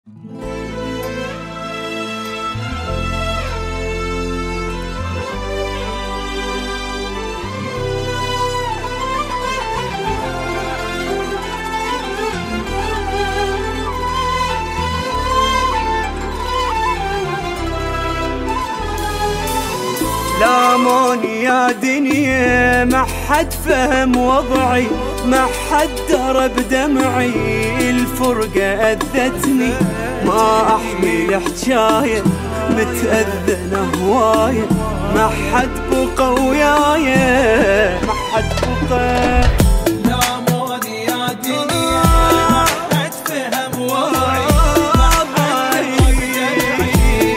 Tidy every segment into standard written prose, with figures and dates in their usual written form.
لاموني يا دنيا ما حد فهم وضعي، ما حد درى بدمعي، الفرقة أذتني ما أحمل حجاية، متأذنة هواية، ما حد بقى وياي، ما حد بقى. لاموني يا دنيا ما حد فهم وضعي، ما حد بدمعي،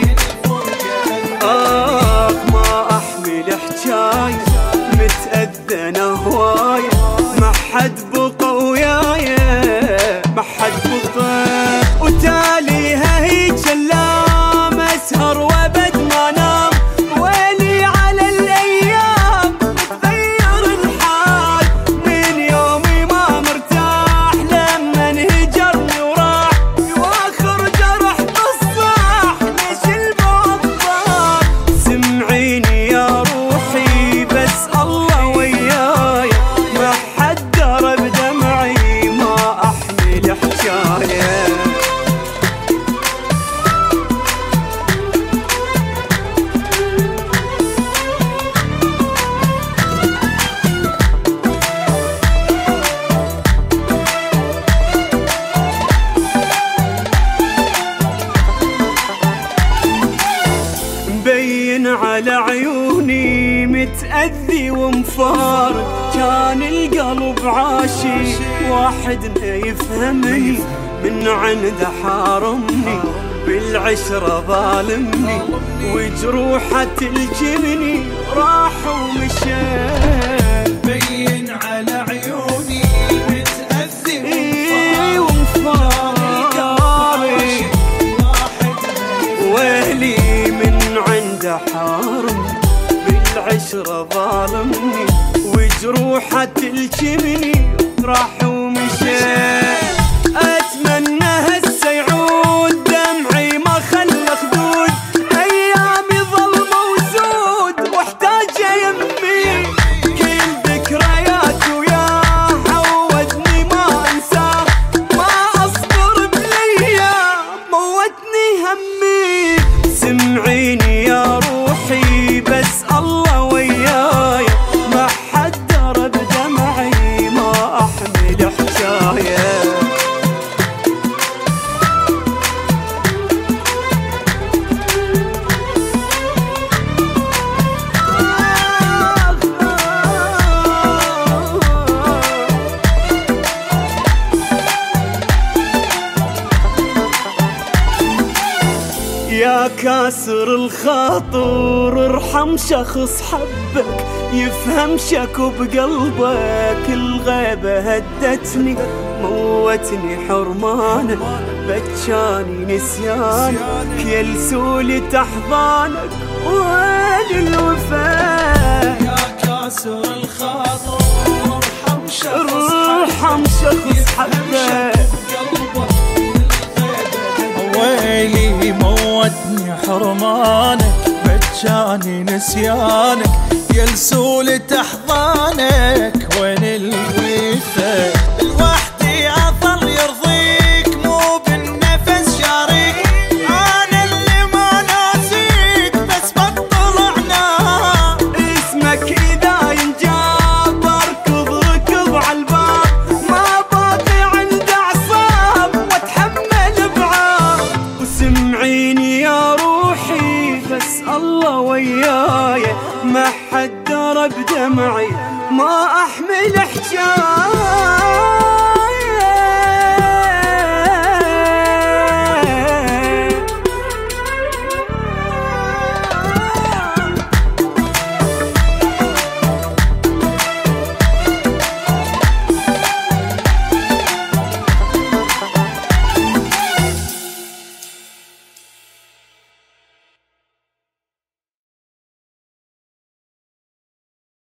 الفرقة متأذنة هواية، ما حد بقى وياي، ما حد بقى. وتاليها هيج اللام اسهر وابد ما نام، ويلي على الايام متغير الحال، من يومي ما مرتاح لما انهجرني وراح، واخر جرح بالصاح ليش البعد ضاع. سمعيني يا روحي بس الله وياي، ما حد درى بدمعي، ما احمل حجايه. مبين على عيوني متأذي ومفارق، كان القلب عاشي واحد ما يفهمني، من عنده حارمني بالعشرة ظالمني، وجروحه تلجمني راح ومشى. مبين على عيوني متأذي ومفارق، ويلي من عنده حارمني بالعشرة ظالمني، وجروحه تلجمني راح ومشى. أتمنى هسه يعود دمعي ما خلى خدود، أيامي ظلمة وسود واحتاجه يمي، كل ذكريات وياه عودني ما أنساه، ما أصبر بالأيام موتني همي. سمعيني يا روحي بس الله وياي، ما حد درى بدمعي، ما أحمل حجايه. يا كاسر الخاطر ارحم شخص حبك، يفهم شكو بقلبك، الغيبة هدتني موتني حرمانك، بكاني نسيانك يلسولي تحضانك، وين الوفاء. يا كاسر الخاطر ارحم شخص حبك، ويلي موتني حرمانك، بجاني نسيانك يلسول تحضانك، وين الوفا.